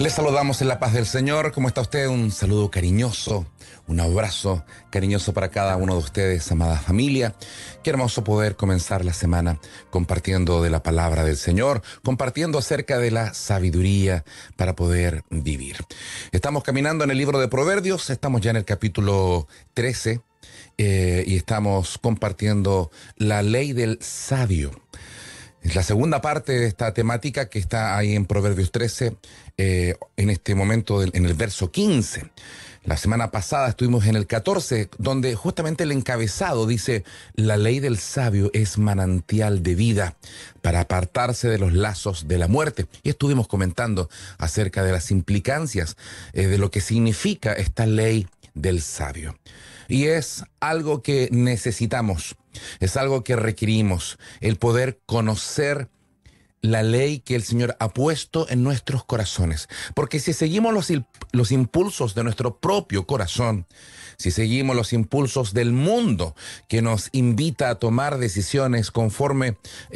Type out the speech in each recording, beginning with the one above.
Les saludamos en la paz del Señor. ¿Cómo está usted? Un saludo cariñoso, un abrazo cariñoso para cada uno de ustedes, amada familia. Qué hermoso poder comenzar la semana compartiendo de la palabra del Señor, compartiendo acerca de la sabiduría para poder vivir. Estamos caminando en el libro de Proverbios, estamos ya en el capítulo 13 y estamos compartiendo la ley del sabio. Es la segunda parte de esta temática que está ahí en Proverbios 13, en este momento en el verso 15. La semana pasada estuvimos en el 14, donde justamente el encabezado dice: la ley del sabio es manantial de vida para apartarse de los lazos de la muerte. Y estuvimos comentando acerca de las implicancias de lo que significa esta ley del sabio. Y es algo que necesitamos, es algo que requerimos, el poder conocer la ley que el Señor ha puesto en nuestros corazones. Porque si seguimos los impulsos de nuestro propio corazón, si seguimos los impulsos del mundo que nos invita a tomar decisiones conforme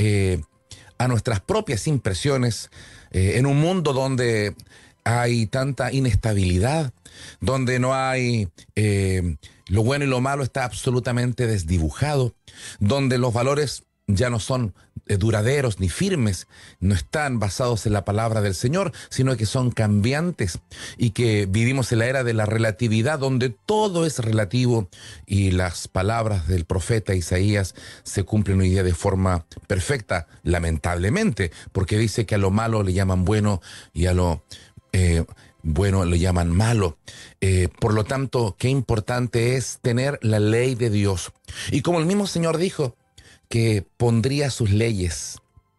a nuestras propias impresiones, en un mundo donde hay tanta inestabilidad, donde no hay... lo bueno y lo malo está absolutamente desdibujado, donde los valores ya no son duraderos ni firmes, no están basados en la palabra del Señor, sino que son cambiantes, y que vivimos en la era de la relatividad, donde todo es relativo, y las palabras del profeta Isaías se cumplen hoy día de forma perfecta, lamentablemente, porque dice que a lo malo le llaman bueno y a lo bueno le llaman malo. Por lo tanto, qué importante es tener la ley de Dios. Y como el mismo Señor dijo, que pondría sus leyes,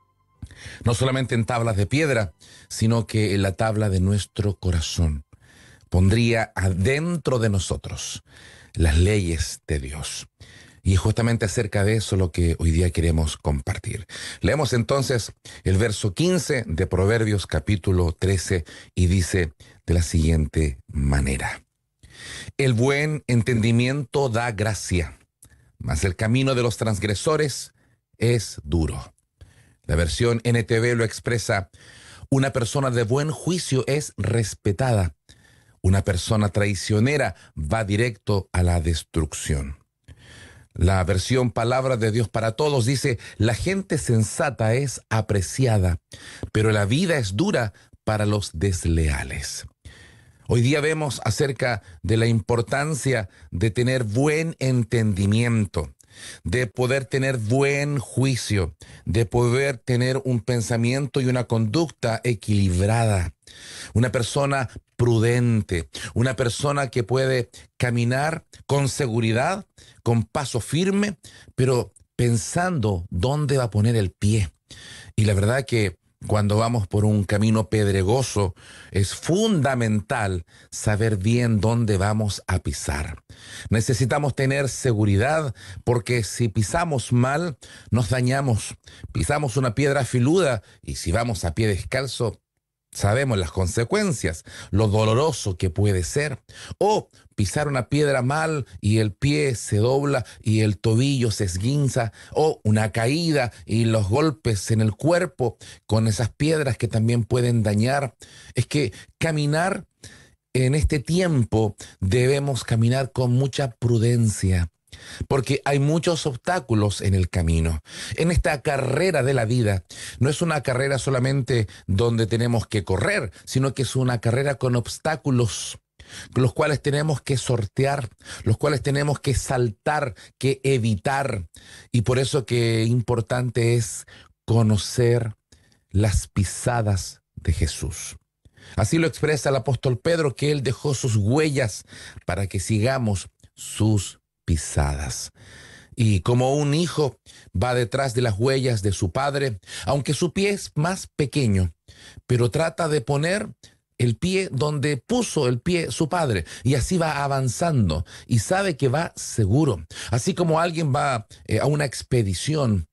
no solamente en tablas de piedra, sino que en la tabla de nuestro corazón. Pondría adentro de nosotros las leyes de Dios. Y justamente acerca de eso lo que hoy día queremos compartir. Leemos entonces el verso 15 de Proverbios capítulo 13 y dice de la siguiente manera: el buen entendimiento da gracia, mas el camino de los transgresores es duro. La versión NTV lo expresa: una persona de buen juicio es respetada, una persona traicionera va directo a la destrucción. La versión Palabra de Dios para Todos dice: la gente sensata es apreciada, pero la vida es dura para los desleales. Hoy día vemos acerca de la importancia de tener buen entendimiento, de poder tener buen juicio, de poder tener un pensamiento y una conducta equilibrada. Una persona prudente, una persona que puede caminar con seguridad, con paso firme, pero pensando dónde va a poner el pie. Y la verdad que cuando vamos por un camino pedregoso, es fundamental saber bien dónde vamos a pisar. Necesitamos tener seguridad, porque si pisamos mal, nos dañamos. Pisamos una piedra filuda y si vamos a pie descalzo, sabemos las consecuencias, lo doloroso que puede ser. O pisar una piedra mal y el pie se dobla y el tobillo se esguinza. O una caída y los golpes en el cuerpo con esas piedras que también pueden dañar. Es que caminar en este tiempo debemos caminar con mucha prudencia, porque hay muchos obstáculos en el camino. En esta carrera de la vida, no es una carrera solamente donde tenemos que correr, sino que es una carrera con obstáculos, los cuales tenemos que sortear, los cuales tenemos que saltar, que evitar. Y por eso que importante es conocer las pisadas de Jesús. Así lo expresa el apóstol Pedro, que él dejó sus huellas para que sigamos sus pisadas. Y como un hijo va detrás de las huellas de su padre, aunque su pie es más pequeño, pero trata de poner el pie donde puso el pie su padre, y así va avanzando y sabe que va seguro. Así como alguien va a una expedición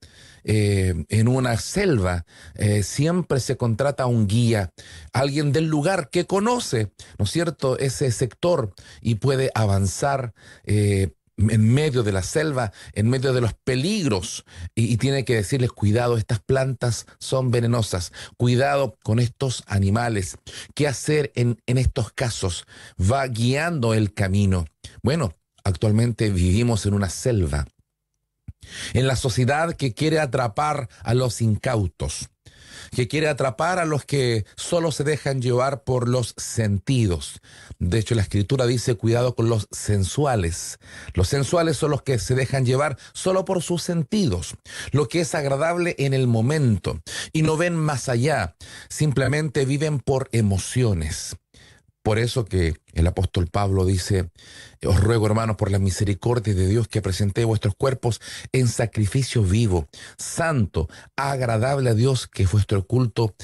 en una selva, siempre se contrata a un guía, alguien del lugar que conoce, ¿no es cierto?, ese sector, y puede avanzar en medio de la selva, en medio de los peligros, y tiene que decirles, cuidado, estas plantas son venenosas, cuidado con estos animales. ¿Qué hacer en estos casos? Va guiando el camino. Bueno, actualmente vivimos en una selva, en la sociedad que quiere atrapar a los incautos, que quiere atrapar a los que solo se dejan llevar por los sentidos. De hecho, la escritura dice, cuidado con los sensuales. Los sensuales son los que se dejan llevar solo por sus sentidos, lo que es agradable en el momento, y no ven más allá, simplemente viven por emociones. Por eso que el apóstol Pablo dice, os ruego, hermanos, por la misericordia de Dios, que presentéis vuestros cuerpos en sacrificio vivo, santo, agradable a Dios, que es vuestro culto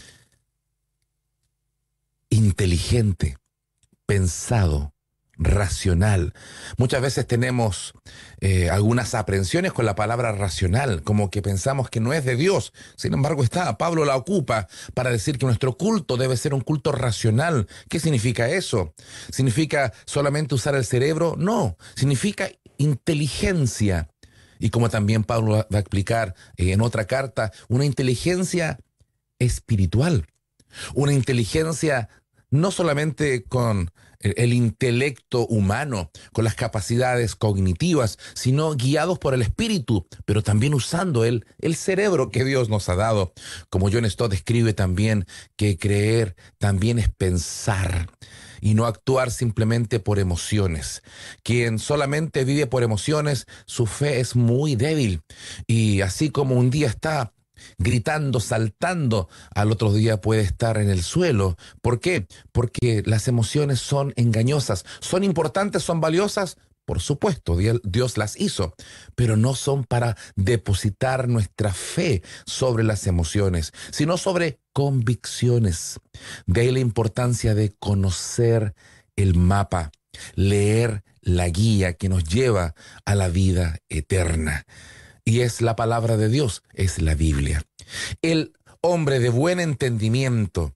inteligente, pensado, racional. Muchas veces tenemos algunas aprensiones con la palabra racional, como que pensamos que no es de Dios. Sin embargo, Pablo la ocupa para decir que nuestro culto debe ser un culto racional. ¿Qué significa eso? ¿Significa solamente usar el cerebro? No, significa inteligencia. Y como también Pablo va a explicar en otra carta, una inteligencia espiritual, una inteligencia no solamente con el intelecto humano, con las capacidades cognitivas, sino guiados por el espíritu, pero también usando el cerebro que Dios nos ha dado. Como John Stott describe también, que creer también es pensar y no actuar simplemente por emociones. Quien solamente vive por emociones, su fe es muy débil. Y así como un día está gritando, saltando, al otro día puede estar en el suelo. ¿Por qué? Porque las emociones son engañosas. ¿Son importantes, son valiosas? Por supuesto, Dios las hizo, pero no son para depositar nuestra fe sobre las emociones, sino sobre convicciones. De ahí la importancia de conocer el mapa, leer la guía que nos lleva a la vida eterna. Y es la palabra de Dios, es la Biblia. El hombre de buen entendimiento,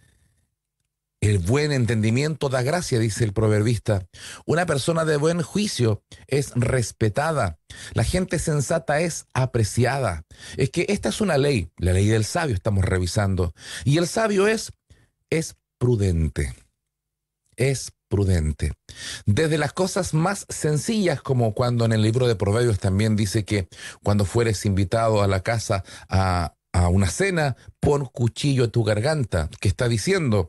el buen entendimiento da gracia, dice el proverbista. Una persona de buen juicio es respetada. La gente sensata es apreciada. Es que esta es una ley, la ley del sabio estamos revisando. Y el sabio es prudente. Es prudente. Desde las cosas más sencillas, como cuando en el libro de Proverbios también dice que cuando fueres invitado a la casa a una cena, pon cuchillo a tu garganta, que está diciendo,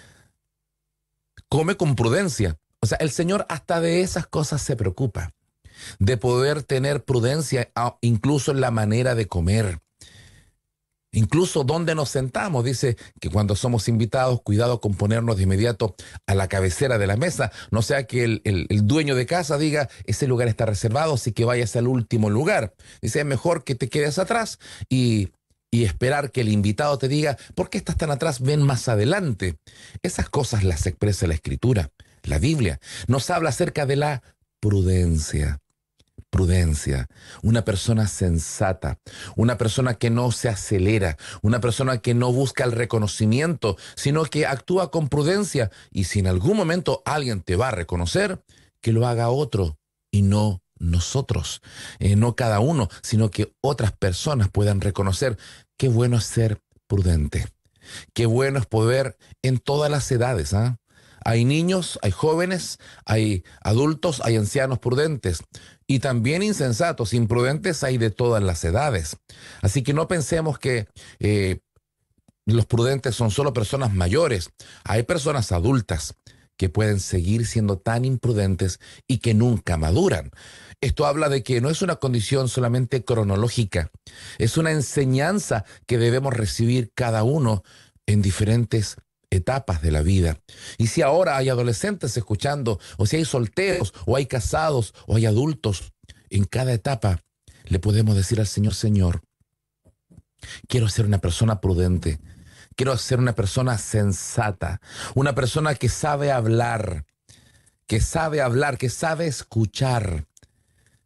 come con prudencia. O sea, el Señor hasta de esas cosas se preocupa, de poder tener prudencia incluso en la manera de comer. Incluso donde nos sentamos, dice que cuando somos invitados, cuidado con ponernos de inmediato a la cabecera de la mesa, no sea que el dueño de casa diga, ese lugar está reservado, así que vayas al último lugar. Dice, es mejor que te quedes atrás y esperar que el invitado te diga, ¿por qué estás tan atrás? Ven más adelante. Esas cosas las expresa la Escritura. La Biblia nos habla acerca de la prudencia. Prudencia, una persona sensata, una persona que no se acelera, una persona que no busca el reconocimiento, sino que actúa con prudencia, y si en algún momento alguien te va a reconocer, que lo haga otro y no nosotros, no cada uno, sino que otras personas puedan reconocer. Qué bueno es ser prudente, qué bueno es poder en todas las edades, ¿ah? Hay niños, hay jóvenes, hay adultos, hay ancianos prudentes y también insensatos, imprudentes hay de todas las edades. Así que no pensemos que los prudentes son solo personas mayores. Hay personas adultas que pueden seguir siendo tan imprudentes y que nunca maduran. Esto habla de que no es una condición solamente cronológica, es una enseñanza que debemos recibir cada uno en diferentes etapas de la vida. Y si ahora hay adolescentes escuchando, o si hay solteros, o hay casados, o hay adultos, en cada etapa le podemos decir al Señor, Señor, quiero ser una persona prudente, quiero ser una persona sensata, una persona que sabe hablar, que sabe escuchar,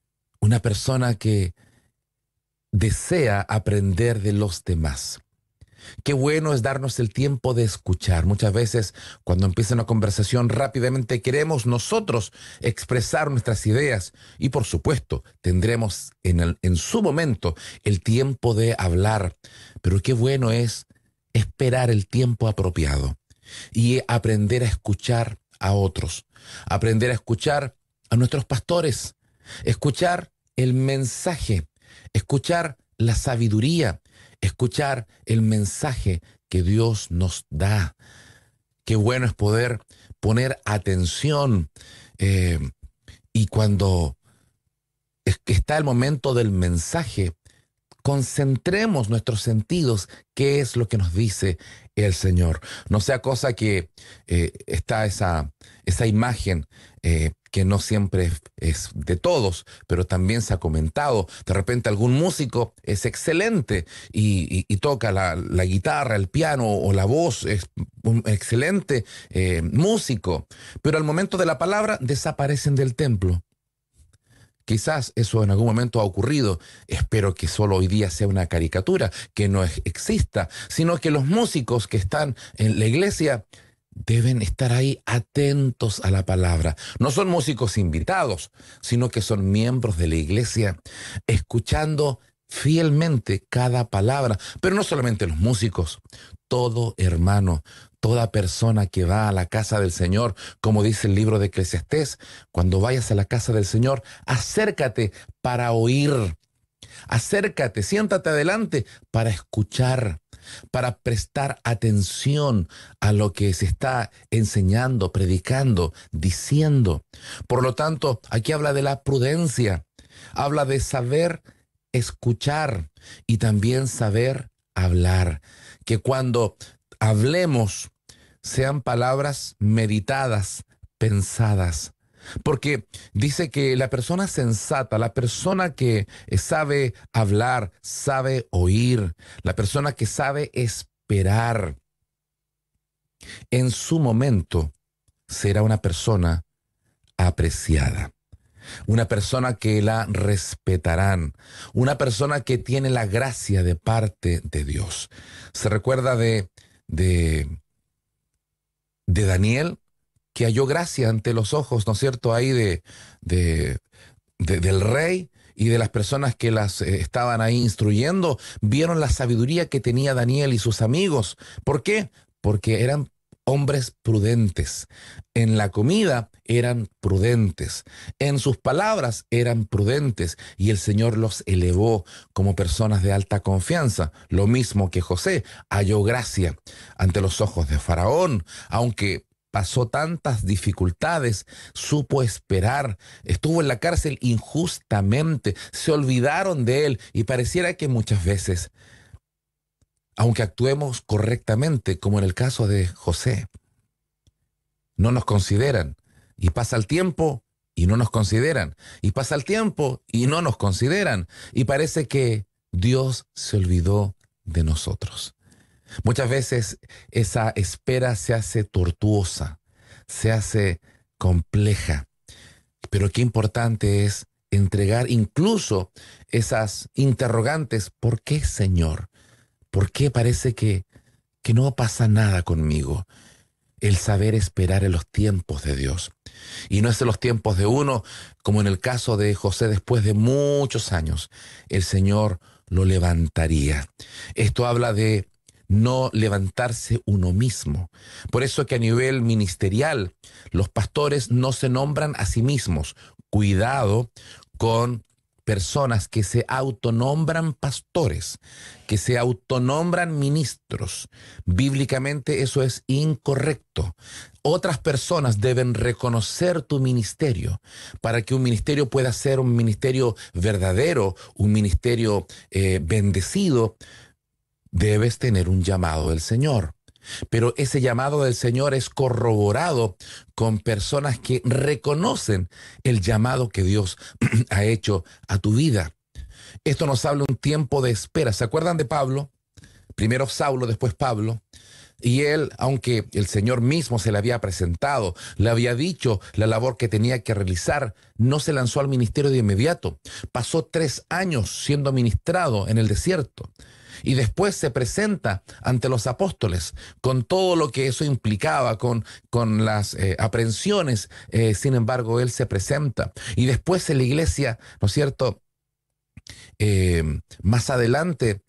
una persona que desea aprender de los demás. Qué bueno es darnos el tiempo de escuchar. Muchas veces cuando empieza una conversación rápidamente queremos nosotros expresar nuestras ideas y por supuesto tendremos en su momento el tiempo de hablar. Pero qué bueno es esperar el tiempo apropiado y aprender a escuchar a otros, aprender a escuchar a nuestros pastores, escuchar el mensaje, escuchar la sabiduría, escuchar el mensaje que Dios nos da. Qué bueno es poder poner atención eh, y cuando está el momento del mensaje, concentremos nuestros sentidos, qué es lo que nos dice el Señor. No sea cosa que está esa imagen que no siempre es de todos, pero también se ha comentado. De repente algún músico es excelente y toca la guitarra, el piano o la voz, es un excelente músico, pero al momento de la palabra desaparecen del templo. Quizás eso en algún momento ha ocurrido. Espero que solo hoy día sea una caricatura, que no exista, sino que los músicos que están en la iglesia deben estar ahí atentos a la palabra. No son músicos invitados, sino que son miembros de la iglesia, escuchando fielmente cada palabra. Pero no solamente los músicos, todo hermano, toda persona que va a la casa del Señor, como dice el libro de Eclesiastés, cuando vayas a la casa del Señor, acércate para oír, acércate, siéntate adelante para escuchar, para prestar atención a lo que se está enseñando, predicando, diciendo. Por lo tanto, aquí habla de la prudencia, habla de saber escuchar y también saber hablar. Que cuando hablemos sean palabras meditadas, pensadas. Porque dice que la persona sensata, la persona que sabe hablar, sabe oír, la persona que sabe esperar, en su momento será una persona apreciada. Una persona que la respetarán, una persona que tiene la gracia de parte de Dios. Se recuerda de Daniel, que halló gracia ante los ojos, ¿no es cierto?, ahí del rey y de las personas que las estaban ahí instruyendo, vieron la sabiduría que tenía Daniel y sus amigos. ¿Por qué? Porque eran hombres prudentes. En la comida eran prudentes. En sus palabras eran prudentes. Y el Señor los elevó como personas de alta confianza. Lo mismo que José halló gracia ante los ojos de Faraón, aunque pasó tantas dificultades, supo esperar, estuvo en la cárcel injustamente, se olvidaron de él y pareciera que muchas veces, aunque actuemos correctamente, como en el caso de José, no nos consideran. Y pasa el tiempo y no nos consideran. Y pasa el tiempo y no nos consideran. Y parece que Dios se olvidó de nosotros. Muchas veces esa espera se hace tortuosa, se hace compleja. Pero qué importante es entregar incluso esas interrogantes. ¿Por qué, Señor? ¿Por qué parece que no pasa nada conmigo? El saber esperar en los tiempos de Dios. Y no es en los tiempos de uno, como en el caso de José, después de muchos años, el Señor lo levantaría. Esto habla de no levantarse uno mismo. Por eso que a nivel ministerial, los pastores no se nombran a sí mismos. Cuidado con personas que se autonombran pastores, que se autonombran ministros. Bíblicamente eso es incorrecto. Otras personas deben reconocer tu ministerio para que un ministerio pueda ser un ministerio verdadero, un ministerio bendecido. Debes tener un llamado del Señor. Pero ese llamado del Señor es corroborado con personas que reconocen el llamado que Dios ha hecho a tu vida. Esto nos habla un tiempo de espera. ¿Se acuerdan de Pablo? Primero Saulo, después Pablo. Y él, aunque el Señor mismo se le había presentado, le había dicho la labor que tenía que realizar, no se lanzó al ministerio de inmediato. Pasó 3 años siendo ministrado en el desierto. Y después se presenta ante los apóstoles con todo lo que eso implicaba, con las aprehensiones. Sin embargo, él se presenta. Y después en la iglesia, ¿no es cierto? Más adelante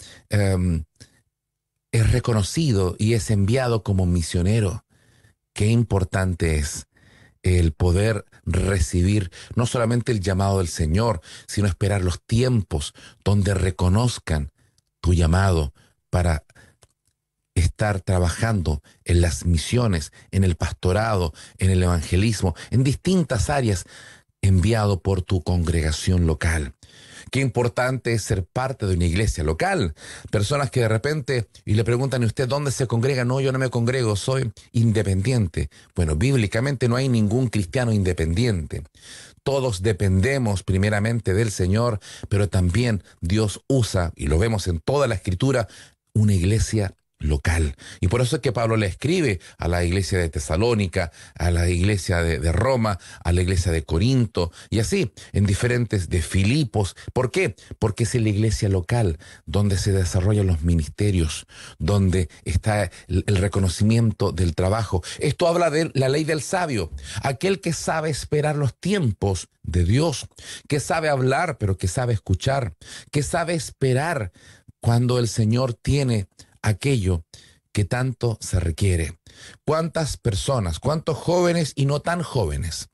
es reconocido y es enviado como misionero. Qué importante es el poder recibir no solamente el llamado del Señor, sino esperar los tiempos donde reconozcan tu llamado para estar trabajando en las misiones, en el pastorado, en el evangelismo, en distintas áreas, enviado por tu congregación local. Qué importante es ser parte de una iglesia local. Personas que de repente y le preguntan a usted dónde se congrega. No, yo no me congrego, soy independiente. Bueno, bíblicamente no hay ningún cristiano independiente. Todos dependemos primeramente del Señor, pero también Dios usa, y lo vemos en toda la Escritura, una iglesia local. Y por eso es que Pablo le escribe a la iglesia de Tesalónica, a la iglesia de Roma, a la iglesia de Corinto, y así, en diferentes de Filipos. ¿Por qué? Porque es en la iglesia local donde se desarrollan los ministerios, donde está el reconocimiento del trabajo. Esto habla de la ley del sabio, aquel que sabe esperar los tiempos de Dios, que sabe hablar, pero que sabe escuchar, que sabe esperar cuando el Señor tiene aquello que tanto se requiere. ¿Cuántas personas, cuántos jóvenes y no tan jóvenes?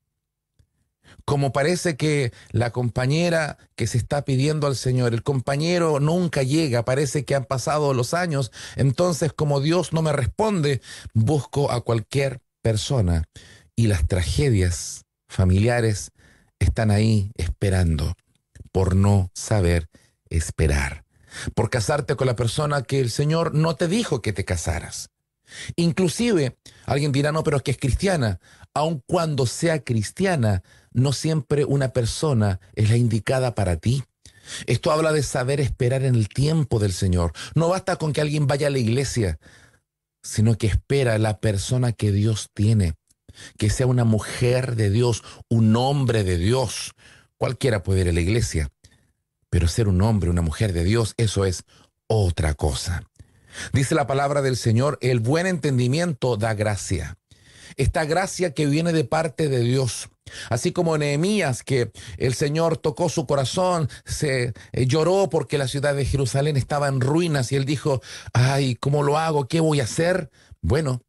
Como parece que la compañera que se está pidiendo al Señor, el compañero nunca llega, parece que han pasado los años, entonces como Dios no me responde, busco a cualquier persona y las tragedias familiares están ahí esperando por no saber esperar. Por casarte con la persona que el Señor no te dijo que te casaras. Inclusive, alguien dirá, no, pero es que es cristiana. Aun cuando sea cristiana, no siempre una persona es la indicada para ti. Esto habla de saber esperar en el tiempo del Señor. No basta con que alguien vaya a la iglesia, sino que espera a la persona que Dios tiene. Que sea una mujer de Dios, un hombre de Dios. Cualquiera puede ir a la iglesia. Pero ser un hombre, una mujer de Dios, eso es otra cosa. Dice la palabra del Señor, el buen entendimiento da gracia. Esta gracia que viene de parte de Dios. Así como Nehemías, que el Señor tocó su corazón, se lloró porque la ciudad de Jerusalén estaba en ruinas y él dijo, ay, ¿cómo lo hago? ¿Qué voy a hacer? Bueno,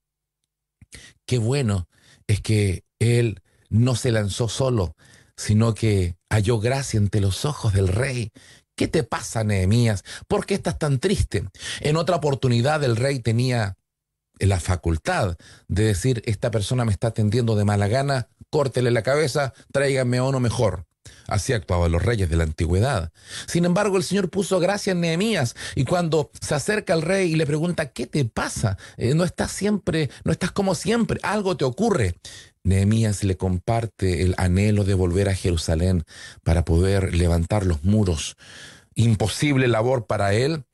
qué bueno es que él no se lanzó solo, sino que halló gracia ante los ojos del rey. ¿Qué te pasa, Nehemías? ¿Por qué estás tan triste? En otra oportunidad el rey tenía la facultad de decir, esta persona me está atendiendo de mala gana, córtele la cabeza, tráiganme a uno mejor. Así actuaban los reyes de la antigüedad. Sin embargo, el Señor puso gracia en Nehemías y cuando se acerca al rey y le pregunta, ¿qué te pasa? No estás como siempre, algo te ocurre. Nehemías le comparte el anhelo de volver a Jerusalén para poder levantar los muros. Imposible labor para él.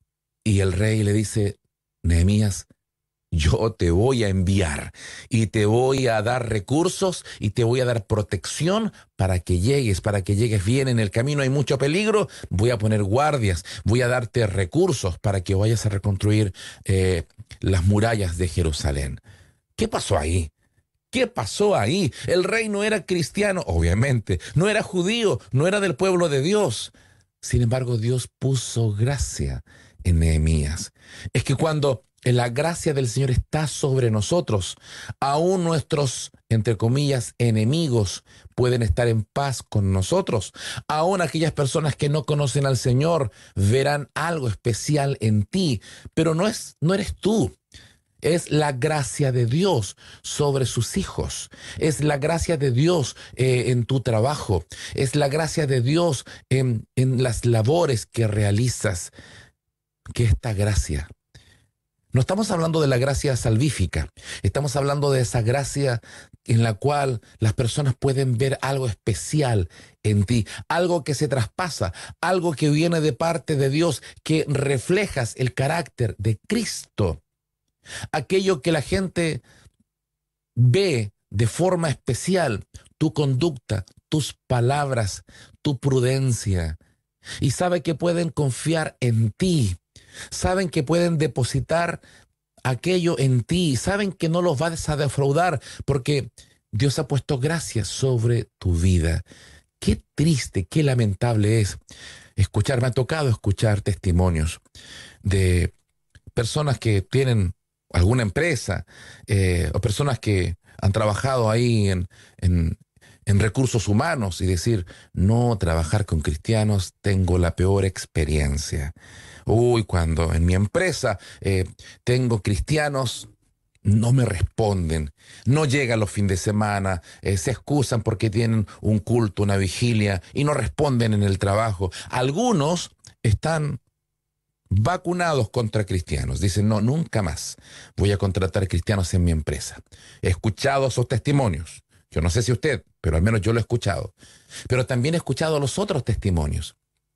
Y el rey le dice, Nehemías, yo te voy a enviar y te voy a dar recursos y te voy a dar protección para que llegues bien. En el camino hay mucho peligro, voy a poner guardias, voy a darte recursos para que vayas a reconstruir las murallas de Jerusalén. ¿Qué pasó ahí? ¿Qué pasó ahí? El rey no era cristiano, obviamente, no era judío, no era del pueblo de Dios. Sin embargo, Dios puso gracia en Nehemías. Es que cuando la gracia del Señor está sobre nosotros, aún nuestros, entre comillas, enemigos pueden estar en paz con nosotros. Aún aquellas personas que no conocen al Señor verán algo especial en ti, pero no eres tú. Es la gracia de Dios sobre sus hijos. Es la gracia de Dios en tu trabajo. Es la gracia de Dios en las labores que realizas. Que esta gracia. No estamos hablando de la gracia salvífica. Estamos hablando de esa gracia en la cual las personas pueden ver algo especial en ti. Algo que se traspasa. Algo que viene de parte de Dios. Que reflejas el carácter de Cristo. aquello que la gente ve de forma especial, tu conducta, tus palabras, tu prudencia, y sabe que pueden confiar en ti, saben que pueden depositar aquello en ti, saben que no los vas a defraudar porque Dios ha puesto gracia sobre tu vida. Qué triste, qué lamentable es escuchar, me ha tocado escuchar testimonios de personas que tienen alguna empresa o personas que han trabajado ahí en, en recursos humanos y decir, no, trabajar con cristianos, tengo la peor experiencia. Uy, cuando en mi empresa tengo cristianos, no me responden, no llegan los fines de semana, se excusan porque tienen un culto, una vigilia y no responden en el trabajo. Algunos están vacunados contra cristianos. Dicen, no, nunca más voy a contratar cristianos en mi empresa. He escuchado esos testimonios. Yo no sé si usted, pero al menos yo lo he escuchado. Pero también he escuchado los otros testimonios.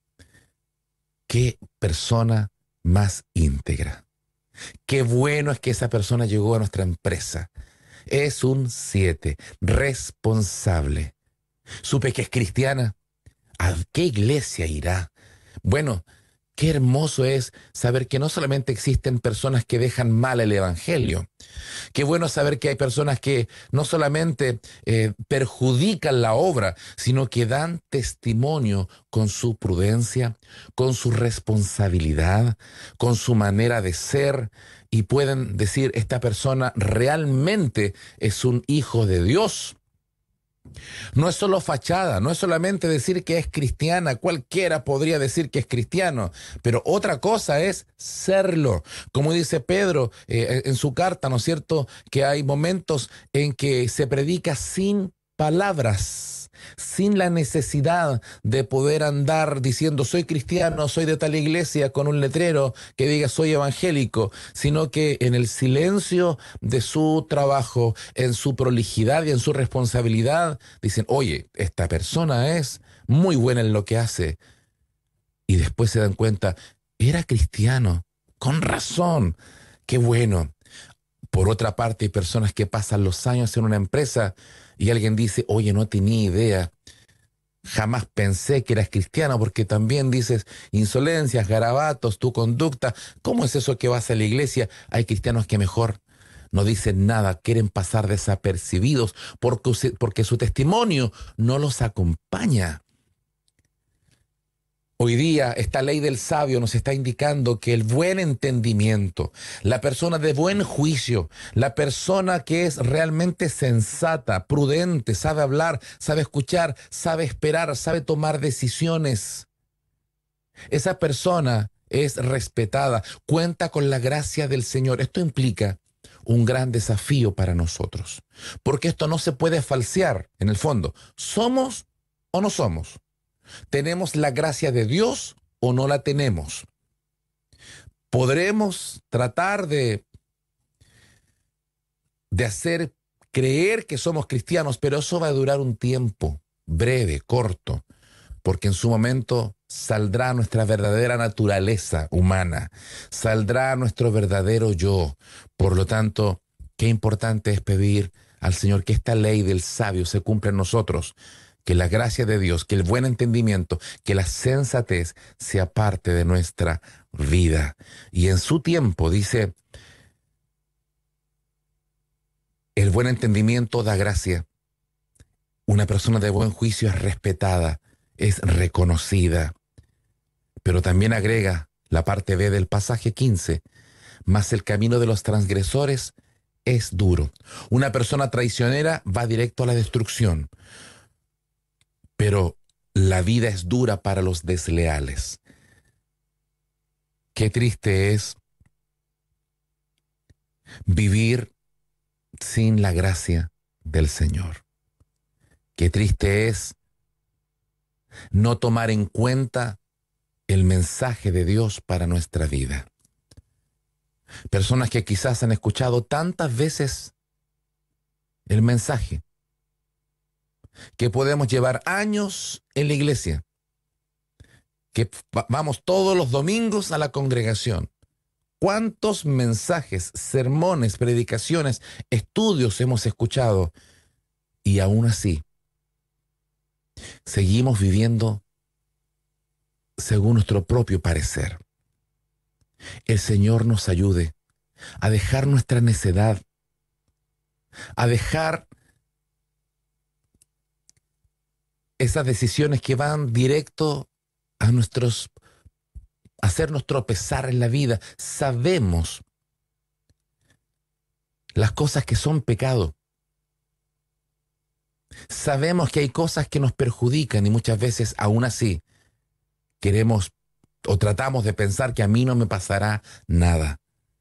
Qué persona más íntegra. Qué bueno es que esa persona llegó a nuestra empresa. Es un 7, responsable. Supe que es cristiana. ¿A qué iglesia irá? Bueno, qué hermoso es saber que no solamente existen personas que dejan mal el evangelio. Qué bueno saber que hay personas que no solamente perjudican la obra, sino que dan testimonio con su prudencia, con su responsabilidad, con su manera de ser, y pueden decir, esta persona realmente es un hijo de Dios. No es solo fachada, no es solamente decir que es cristiana, cualquiera podría decir que es cristiano, pero otra cosa es serlo. Como dice Pedro en su carta, ¿no es cierto? Que hay momentos en que se predica sin palabras, sin la necesidad de poder andar diciendo soy cristiano, soy de tal iglesia con un letrero que diga soy evangélico, sino que en el silencio de su trabajo, en su prolijidad y en su responsabilidad, dicen, oye, esta persona es muy buena en lo que hace. Y después se dan cuenta, era cristiano, con razón, qué bueno. Por otra parte, hay personas que pasan los años en una empresa y alguien dice, oye, no tenía idea, jamás pensé que eras cristiano, porque también dices insolencias, garabatos, tu conducta. ¿Cómo es eso que vas a la iglesia? Hay cristianos que mejor no dicen nada, quieren pasar desapercibidos porque su testimonio no los acompaña. Hoy día esta ley del sabio nos está indicando que el buen entendimiento, la persona de buen juicio, la persona que es realmente sensata, prudente, sabe hablar, sabe escuchar, sabe esperar, sabe tomar decisiones, esa persona es respetada, cuenta con la gracia del Señor. Esto implica un gran desafío para nosotros, porque esto no se puede falsear en el fondo. ¿Somos o no somos? ¿Tenemos la gracia de Dios o no la tenemos? Podremos tratar de hacer creer que somos cristianos, pero eso va a durar un tiempo breve, corto, porque en su momento saldrá nuestra verdadera naturaleza humana, saldrá nuestro verdadero yo. Por lo tanto, qué importante es pedir al Señor que esta ley del sabio se cumpla en nosotros, que la gracia de Dios, que el buen entendimiento, que la sensatez sea parte de nuestra vida. Y en su tiempo, dice, el buen entendimiento da gracia. Una persona de buen juicio es respetada, es reconocida. Pero también agrega la parte B del pasaje 15, mas el camino de los transgresores es duro. Una persona traicionera va directo a la destrucción, pero la vida es dura para los desleales. Qué triste es vivir sin la gracia del Señor. Qué triste es no tomar en cuenta el mensaje de Dios para nuestra vida. Personas que quizás han escuchado tantas veces el mensaje, que podemos llevar años en la iglesia, que vamos todos los domingos a la congregación, ¿Cuántos mensajes, sermones, predicaciones, estudios hemos escuchado? Y aún así, seguimos viviendo según nuestro propio parecer. El Señor nos ayude a dejar nuestra necedad, a dejar esas decisiones que van directo a hacernos tropezar en la vida. Sabemos las cosas que son pecado. Sabemos que hay cosas que nos perjudican y muchas veces aún así queremos o tratamos de pensar que a mí no me pasará nada.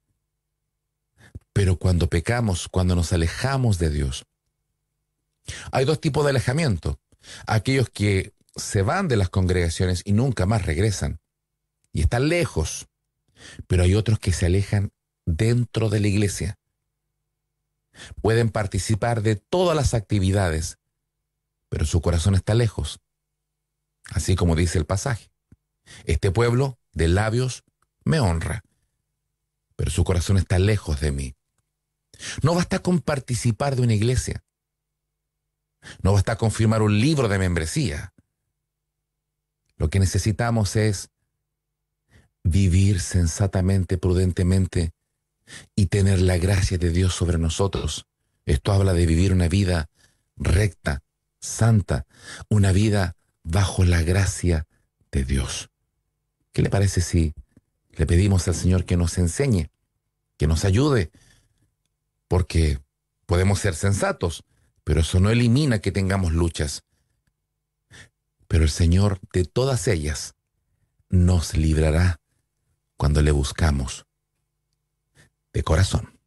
Pero cuando pecamos, cuando nos alejamos de Dios, hay dos tipos de alejamiento. Aquellos que se van de las congregaciones y nunca más regresan y están lejos, pero hay otros que se alejan dentro de la iglesia. Pueden participar de todas las actividades, pero su corazón está lejos. Así como dice el pasaje. Este pueblo de labios me honra, pero su corazón está lejos de mí. No basta con participar de una iglesia. No basta con firmar un libro de membresía. Lo que necesitamos es vivir sensatamente, prudentemente y tener la gracia de Dios sobre nosotros. Esto habla de vivir una vida recta, santa, una vida bajo la gracia de Dios. ¿Qué le parece si le pedimos al Señor que nos enseñe, que nos ayude? Porque podemos ser sensatos, pero eso no elimina que tengamos luchas. Pero el Señor de todas ellas nos librará cuando le buscamos de corazón.